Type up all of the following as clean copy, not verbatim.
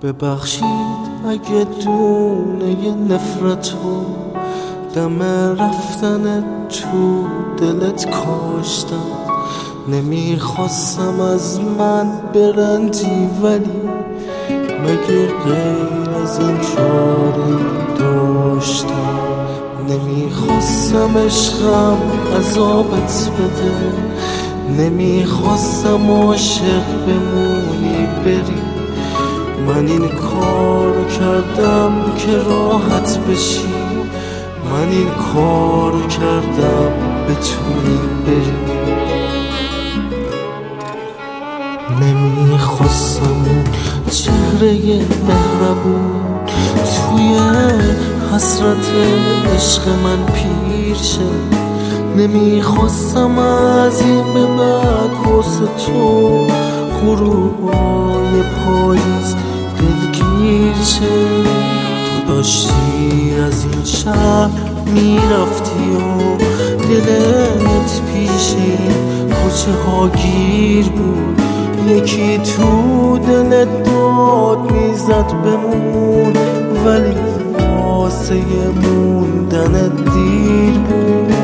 ببخشید اگه دونه نفرتو دم رفتن تو دلت کاشتم. نمیخواستم از من برندی، ولی مگه غیر از این چاره داشتم؟ نمیخواستم عشقم عذابت بده، نمیخواستم عاشق بمونی بری. من این کارو کردم که راحت بشی، من این کارو کردم بتونی بری. نمیخواستم اون چهره مهربون توی حسرت عشق من پیر شه. نمیخواستم از این به بعد واسه تو غروبای پاییز دلگیر شه. تو داشتی از این شهر میرفتی و دلت پیش این کوچه ها گیر بود. یکی تو دلت داد میزد بمون، ولی واسه موندنت دیر بود.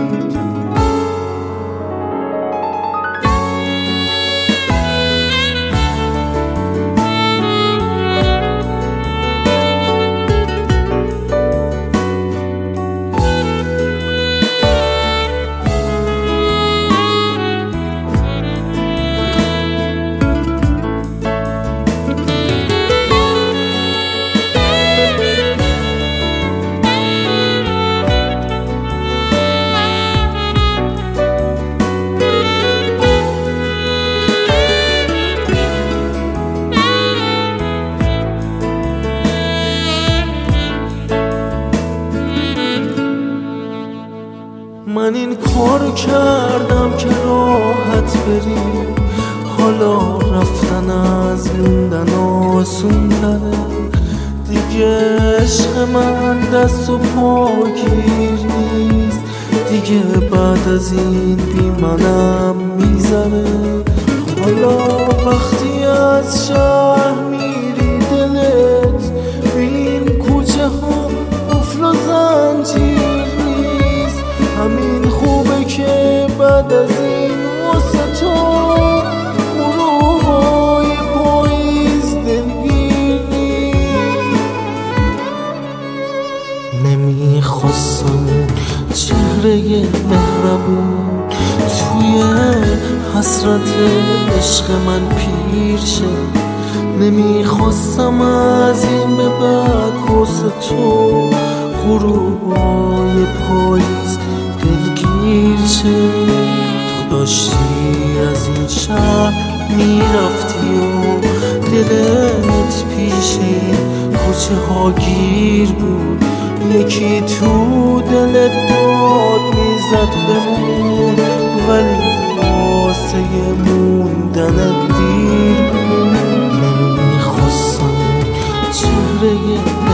من این کارو کردم که راحت بری، حالا رفتن از موندن آسون تره. دیگه عشق من دست و پاگیر نیست، دیگه بعد از این بی منم میذاره. حالا وقتی از شهر میری دلت بین کوچه ها قفل و زنجیر. همین خوبه که بعد از این واسه تو غروبای پاییز دلگیری. نمیخواستم چهره مهربون توی حسرت عشق من پیر شه. نمیخواستم از این به بعد واسه تو غروبای پاییز دلگیر شه. تو داشتی از این شهر میرفتی و دلت پیش این کوچه ها گیر بود. یکی تو دلت داد میزد بمون، ولی واسه موندنت دیر بود. نمیخواستم چهره